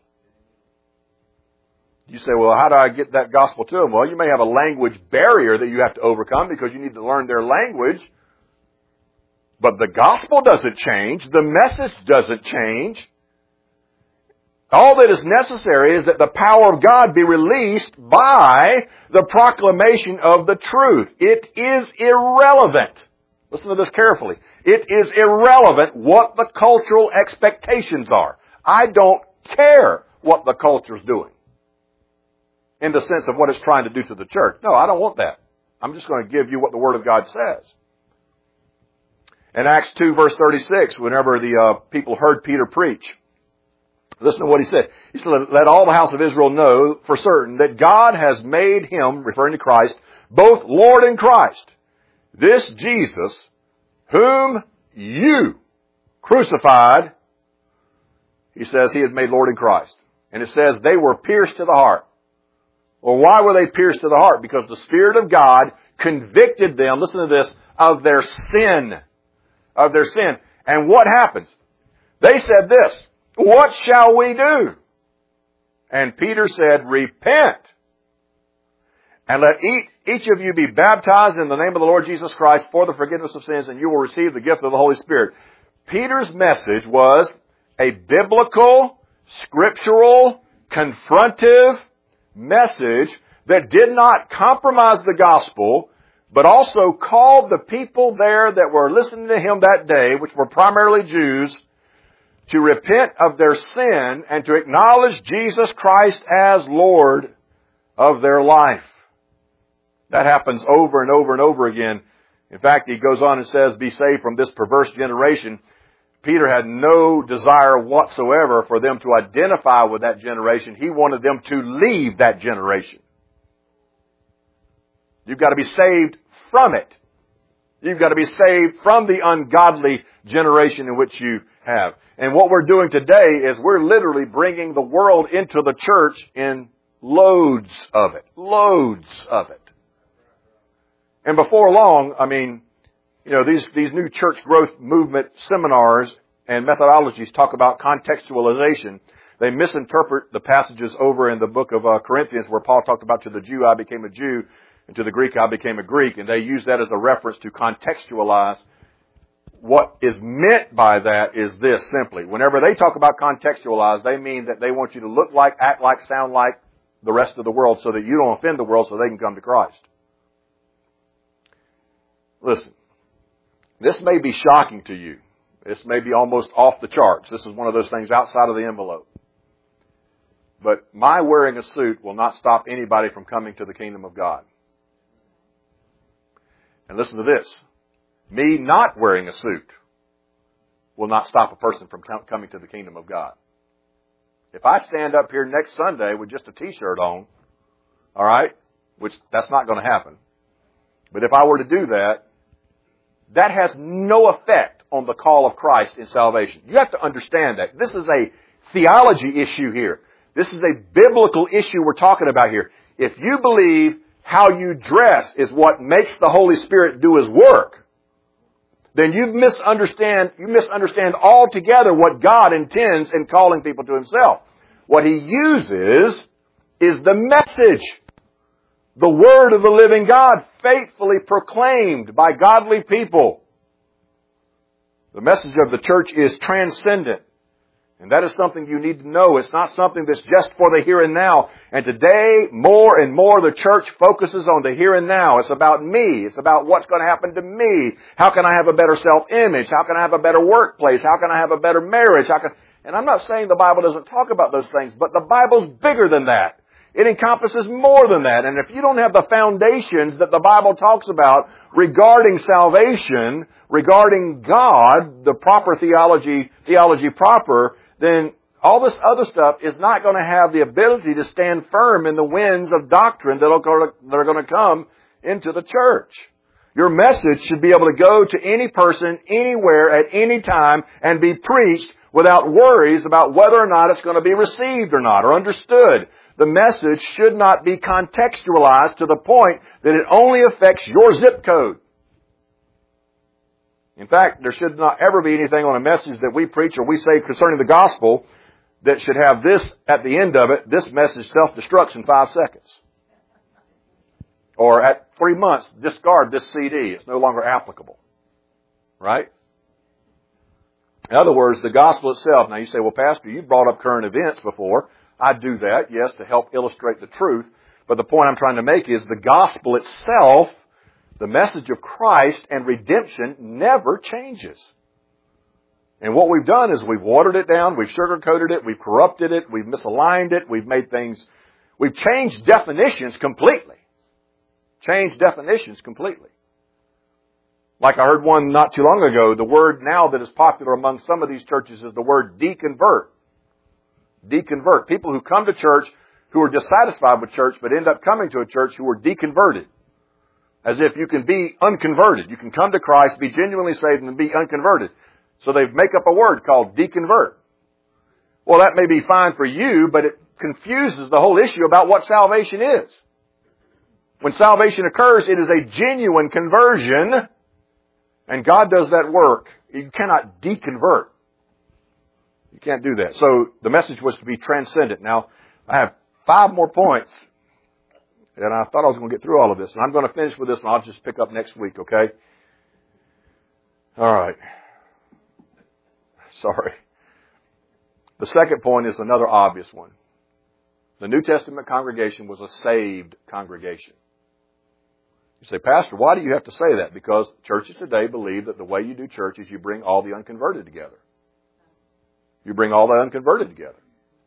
You say, well, how do I get that gospel to them? Well, you may have a language barrier that you have to overcome because you need to learn their language. But the gospel doesn't change. The message doesn't change. All that is necessary is that the power of God be released by the proclamation of the truth. It is irrelevant. Listen to this carefully. It is irrelevant what the cultural expectations are. I don't care what the culture's doing in the sense of what it's trying to do to the church. No, I don't want that. I'm just going to give you what the Word of God says. In Acts 2, verse 36, whenever the people heard Peter preach, listen to what he said. He said, let all the house of Israel know for certain that God has made Him, referring to Christ, both Lord and Christ. This Jesus, whom you crucified, he says He has made Lord and Christ. And it says they were pierced to the heart. Well, why were they pierced to the heart? Because the Spirit of God convicted them, listen to this, of their sin. Of their sin. And what happens? They said this, what shall we do? And Peter said, repent. And let each of you be baptized in the name of the Lord Jesus Christ for the forgiveness of sins, and you will receive the gift of the Holy Spirit. Peter's message was a biblical, scriptural, confrontive message that did not compromise the gospel, but also called the people there that were listening to him that day, which were primarily Jews, to repent of their sin and to acknowledge Jesus Christ as Lord of their life. That happens over and over and over again. In fact, he goes on and says, be saved from this perverse generation. Peter had no desire whatsoever for them to identify with that generation. He wanted them to leave that generation. You've got to be saved from it. You've got to be saved from the ungodly generation in which you have. And what we're doing today is we're literally bringing the world into the church in loads of it. Loads of it. And before long, I mean, you know, these new church growth movement seminars and methodologies talk about contextualization. They misinterpret the passages over in the book of Corinthians where Paul talked about to the Jew, I became a Jew. And to the Greek, I became a Greek. And they use that as a reference to contextualize. What is meant by that is this simply. Whenever they talk about contextualize, they mean that they want you to look like, act like, sound like the rest of the world so that you don't offend the world so they can come to Christ. Listen, this may be shocking to you. This may be almost off the charts. This is one of those things outside of the envelope. But my wearing a suit will not stop anybody from coming to the kingdom of God. And listen to this. Me not wearing a suit will not stop a person from coming to the kingdom of God. If I stand up here next Sunday with just a t-shirt on, all right, which that's not going to happen. But if I were to do that, that has no effect on the call of Christ in salvation. You have to understand that. This is a theology issue here. This is a biblical issue we're talking about here. If you believe how you dress is what makes the Holy Spirit do His work, then you misunderstand altogether what God intends in calling people to Himself. What He uses is the message, the Word of the living God, faithfully proclaimed by godly people. The message of the church is transcendent. And that is something you need to know. It's not something that's just for the here and now. And today, more and more, the church focuses on the here and now. It's about me. It's about what's going to happen to me. How can I have a better self-image? How can I have a better workplace? How can I have a better marriage? And I'm not saying the Bible doesn't talk about those things, but the Bible's bigger than that. It encompasses more than that. And if you don't have the foundations that the Bible talks about regarding salvation, regarding God, the proper theology proper, then all this other stuff is not going to have the ability to stand firm in the winds of doctrine that are going to come into the church. Your message should be able to go to any person, anywhere, at any time, and be preached without worries about whether or not it's going to be received or not, or understood. The message should not be contextualized to the point that it only affects your zip code. In fact, there should not ever be anything on a message that we preach or we say concerning the gospel that should have this at the end of it, this message self-destructs in 5 seconds. Or at 3 months, discard this CD. It's no longer applicable. Right? In other words, the gospel itself. Now you say, well, Pastor, you brought up current events before. I do that, yes, to help illustrate the truth. But the point I'm trying to make is the gospel itself, the message of Christ and redemption never changes. And what we've done is we've watered it down, we've sugar-coated it, we've corrupted it, we've misaligned it, we've changed definitions completely. Like I heard one not too long ago, the word now that is popular among some of these churches is the word deconvert. Deconvert. People who come to church who are dissatisfied with church but end up coming to a church who are deconverted. As if you can be unconverted. You can come to Christ, be genuinely saved, and be unconverted. So they make up a word called deconvert. Well, that may be fine for you, but it confuses the whole issue about what salvation is. When salvation occurs, it is a genuine conversion, and God does that work. You cannot deconvert. You can't do that. So the message was to be transcendent. Now, I have 5 more points. And I thought I was going to get through all of this. And I'm going to finish with this and I'll just pick up next week, okay? All right. Sorry. The second point is another obvious one. The New Testament congregation was a saved congregation. You say, Pastor, why do you have to say that? Because churches today believe that the way you do church is you bring all the unconverted together. You bring all the unconverted together.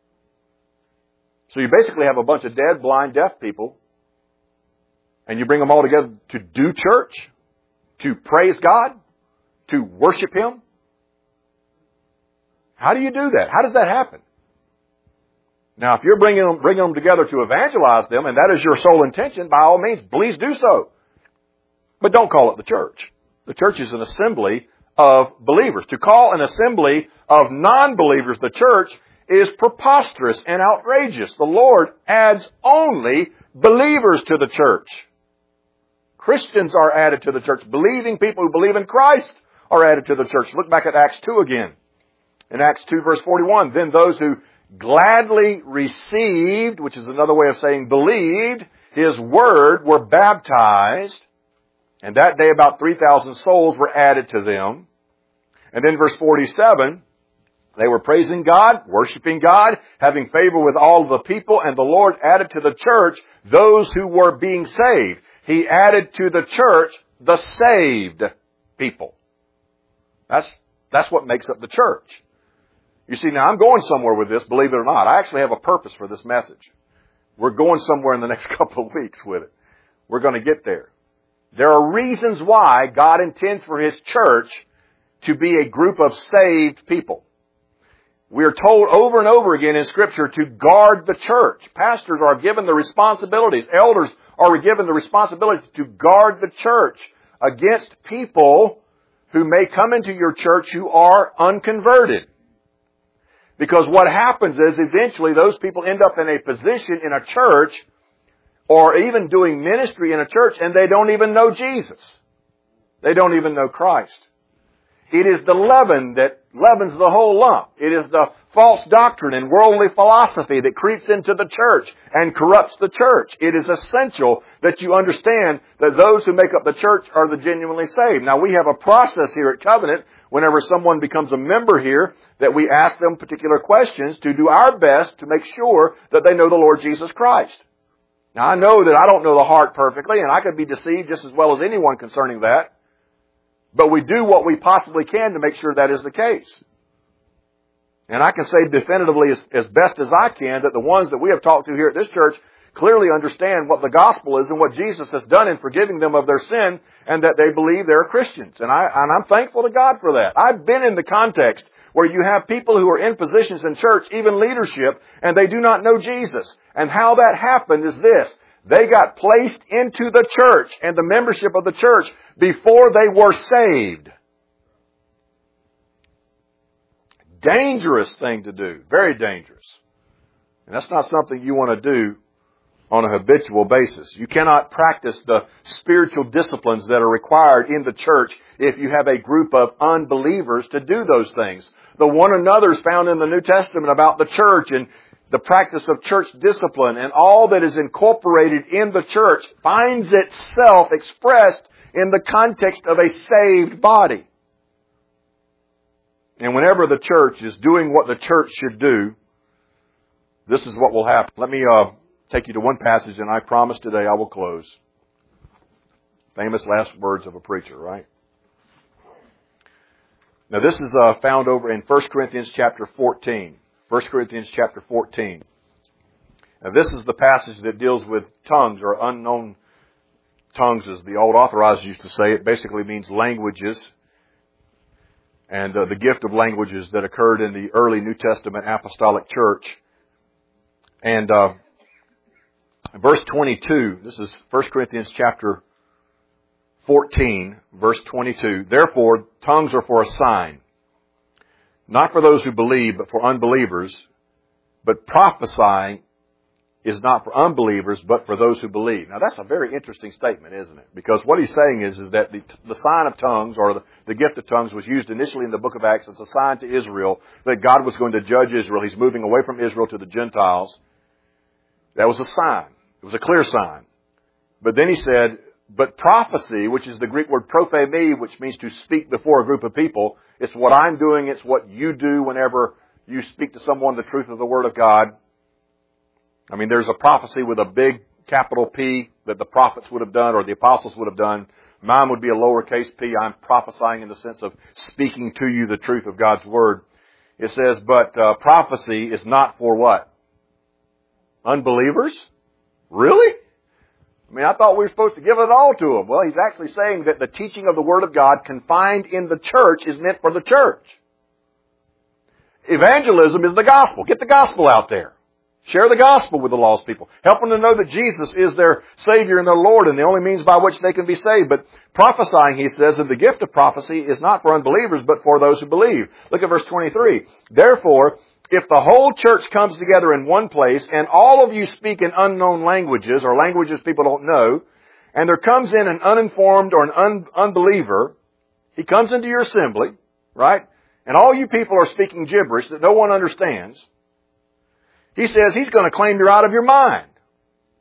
So you basically have a bunch of dead, blind, deaf people, and you bring them all together to do church, to praise God, to worship Him. How do you do that? How does that happen? Now, if you're bringing them together to evangelize them, and that is your sole intention, by all means, please do so. But don't call it the church. The church is an assembly of believers. To call an assembly of non-believers the church is preposterous and outrageous. The Lord adds only believers to the church. Christians are added to the church. Believing people who believe in Christ are added to the church. Look back at Acts 2 again. In Acts 2 verse 41, then those who gladly received, which is another way of saying believed, His Word were baptized, and that day about 3,000 souls were added to them. And then verse 47, they were praising God, worshiping God, having favor with all the people, and the Lord added to the church those who were being saved. He added to the church the saved people. That's what makes up the church. You see, now I'm going somewhere with this, believe it or not. I actually have a purpose for this message. We're going somewhere in the next couple of weeks with it. We're going to get there. There are reasons why God intends for His church to be a group of saved people. We are told over and over again in Scripture to guard the church. Pastors are given the responsibilities. Elders are given the responsibility to guard the church against people who may come into your church who are unconverted. Because what happens is eventually those people end up in a position in a church or even doing ministry in a church and they don't even know Jesus. They don't even know Christ. It is the leaven that leavens the whole lump. It is the false doctrine and worldly philosophy that creeps into the church and corrupts the church. It is essential that you understand that those who make up the church are the genuinely saved. Now, we have a process here at Covenant whenever someone becomes a member here that we ask them particular questions to do our best to make sure that they know the Lord Jesus Christ. Now, I know that I don't know the heart perfectly, and I could be deceived just as well as anyone concerning that. But we do what we possibly can to make sure that is the case. And I can say definitively as best as I can that the ones that we have talked to here at this church clearly understand what the gospel is and what Jesus has done in forgiving them of their sin and that they believe they're Christians. And I'm thankful to God for that. I've been in the context where you have people who are in positions in church, even leadership, and they do not know Jesus. And how that happened is this. They got placed into the church and the membership of the church before they were saved. Dangerous thing to do. Very dangerous. And that's not something you want to do on a habitual basis. You cannot practice the spiritual disciplines that are required in the church if you have a group of unbelievers to do those things. The one another's found in the New Testament about the church and the practice of church discipline and all that is incorporated in the church finds itself expressed in the context of a saved body. And whenever the church is doing what the church should do, this is what will happen. Let me take you to one passage, and I promise today I will close. Famous last words of a preacher, right? Now this is found over in 1 Corinthians chapter 14. 1 Corinthians chapter 14. Now this is the passage that deals with tongues or unknown tongues, as the old authorizers used to say. It basically means languages and the gift of languages that occurred in the early New Testament apostolic church. And verse 22, this is 1 Corinthians chapter 14, verse 22. Therefore, tongues are for a sign. Not for those who believe, but for unbelievers. But prophesying is not for unbelievers, but for those who believe. Now that's a very interesting statement, isn't it? Because what he's saying is that the sign of tongues, or the gift of tongues, was used initially in the book of Acts as a sign to Israel that God was going to judge Israel. He's moving away from Israel to the Gentiles. That was a sign. It was a clear sign. But then he said, but prophecy, which is the Greek word prophemi, which means to speak before a group of people, it's what I'm doing, it's what you do whenever you speak to someone the truth of the Word of God. I mean, there's a prophecy with a big capital P that the prophets would have done or the apostles would have done. Mine would be a lowercase p. I'm prophesying in the sense of speaking to you the truth of God's Word. It says, but prophecy is not for what? Unbelievers? Really? I mean, I thought we were supposed to give it all to them. Well, he's actually saying that the teaching of the Word of God confined in the church is meant for the church. Evangelism is the gospel. Get the gospel out there. Share the gospel with the lost people. Help them to know that Jesus is their Savior and their Lord and the only means by which they can be saved. But prophesying, he says, that the gift of prophecy is not for unbelievers, but for those who believe. Look at verse 23. Therefore, if the whole church comes together in one place and all of you speak in unknown languages or languages people don't know, and there comes in an uninformed or an unbeliever, he comes into your assembly, right? And all you people are speaking gibberish that no one understands. He says he's going to claim you're out of your mind.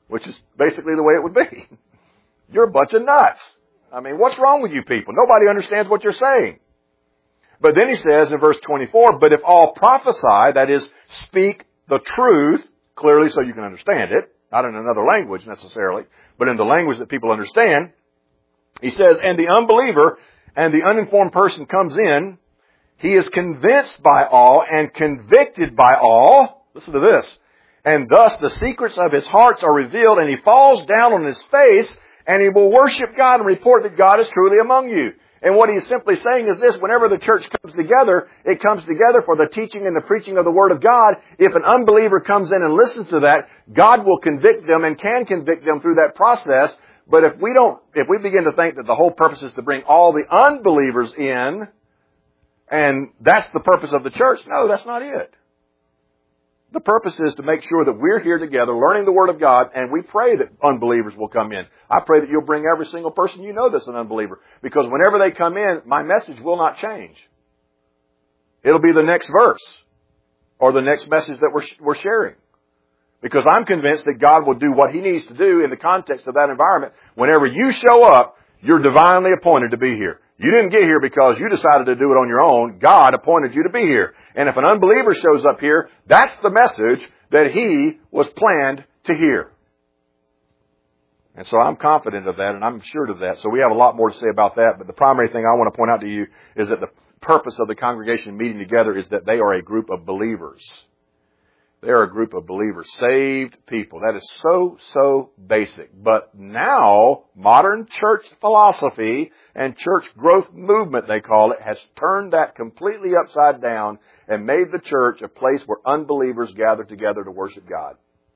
which is basically the way it would be. You're a bunch of nuts. I mean, what's wrong with you people? Nobody understands what you're saying. But then he says in verse 24, but if all prophesy, that is, speak the truth clearly so you can understand it, not in another language necessarily, but in the language that people understand, he says, and the unbeliever and the uninformed person comes in, he is convinced by all and convicted by all. Listen to this. And thus the secrets of his hearts are revealed, and he falls down on his face, and he will worship God and report that God is truly among you. And what he's simply saying is this: whenever the church comes together, it comes together for the teaching and the preaching of the Word of God. If an unbeliever comes in and listens to that, God will convict them and can convict them through that process. But if we begin to think that the whole purpose is to bring all the unbelievers in, and that's the purpose of the church, no, that's not it. The purpose is to make sure that we're here together learning the Word of God, and we pray that unbelievers will come in. I pray that you'll bring every single person you know that's an unbeliever, because whenever they come in, my message will not change. It'll be the next verse or the next message that we're sharing. Because I'm convinced that God will do what He needs to do in the context of that environment. Whenever you show up, you're divinely appointed to be here. You didn't get here because you decided to do it on your own. God appointed you to be here. And if an unbeliever shows up here, that's the message that he was planned to hear. And so I'm confident of that, and I'm assured of that. So we have a lot more to say about that. But the primary thing I want to point out to you is that the purpose of the congregation meeting together is that they are a group of believers. They are a group of believers, saved people. That is so basic. But now, modern church philosophy and church growth movement, they call it, has turned that completely upside down and made the church a place where unbelievers gather together to worship God.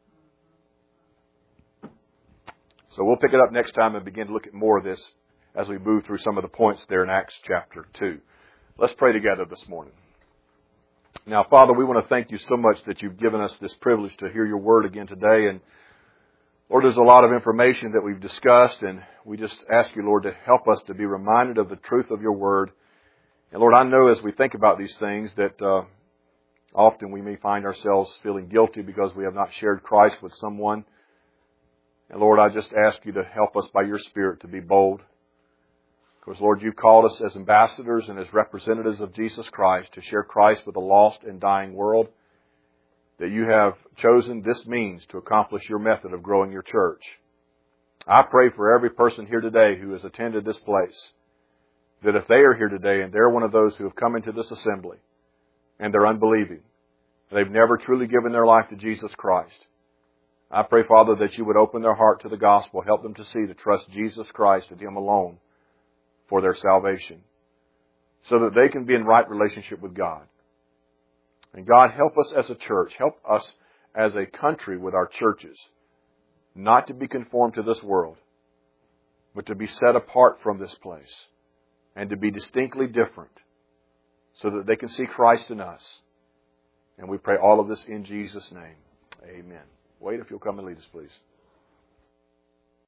So we'll pick it up next time and begin to look at more of this as we move through some of the points there in Acts chapter 2. Let's pray together this morning. Now, Father, we want to thank you so much that you've given us this privilege to hear your word again today. And Lord, there's a lot of information that we've discussed, and we just ask you, Lord, to help us to be reminded of the truth of your word. And Lord, I know as we think about these things that often we may find ourselves feeling guilty because we have not shared Christ with someone. And Lord, I just ask you to help us by your Spirit to be bold. Because, Lord, you've called us as ambassadors and as representatives of Jesus Christ to share Christ with a lost and dying world, that you have chosen this means to accomplish your method of growing your church. I pray for every person here today who has attended this place, that if they are here today and they're one of those who have come into this assembly and they're unbelieving, they've never truly given their life to Jesus Christ, I pray, Father, that you would open their heart to the gospel, help them to see, to trust Jesus Christ and Him alone for their salvation, so that they can be in right relationship with God. And God, help us as a church, help us as a country with our churches, not to be conformed to this world, but to be set apart from this place and to be distinctly different, so that they can see Christ in us. And we pray all of this in Jesus' name. Amen. Wade, if you'll come and lead us, please.